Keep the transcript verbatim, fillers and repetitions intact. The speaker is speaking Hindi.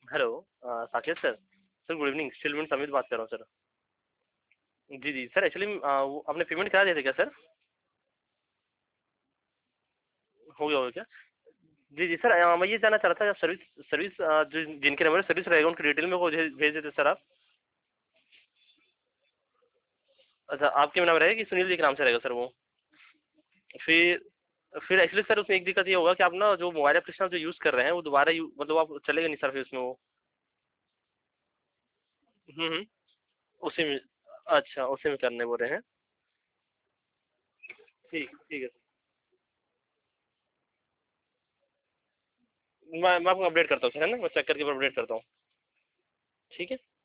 Hello uh, Saket sir. Sir good evening, Steelman Samit बात कर रहा हूँ सर। जी, जी। सर एक्चुअली अ, वो आपने पेमेंट करा दिए थे क्या सर? हो गया होगा क्या? जी, जी सर, अ, मैं ये जानना चाह रहा था सर्विस सर्विस अ, जिन जिनके नंबर में सर्विस रहेगा उनकी डिटेल मेरे को भेज भेज देते सर आप। अच्छा, आपके नाम रहेगा कि सुनील जी के नाम से रहेगा सर वो? फिर फिर एक्चुअली सर उसमें एक दिक्कत ये होगा कि आप ना जो मोबाइल एप्लीकेशन आप जो यूज़ कर रहे हैं वो दोबारा यू मतलब आप चलेगा नहीं सर फिर उसमें वो। हुँ, हुँ। उसी में अच्छा, उसी में करने बोल रहे हैं। ठीक, ठीक है। मैं मैं आपको अपडेट करता हूँ सर, है ना? मैं चेक करके अपडेट करता हूँ। ठीक है?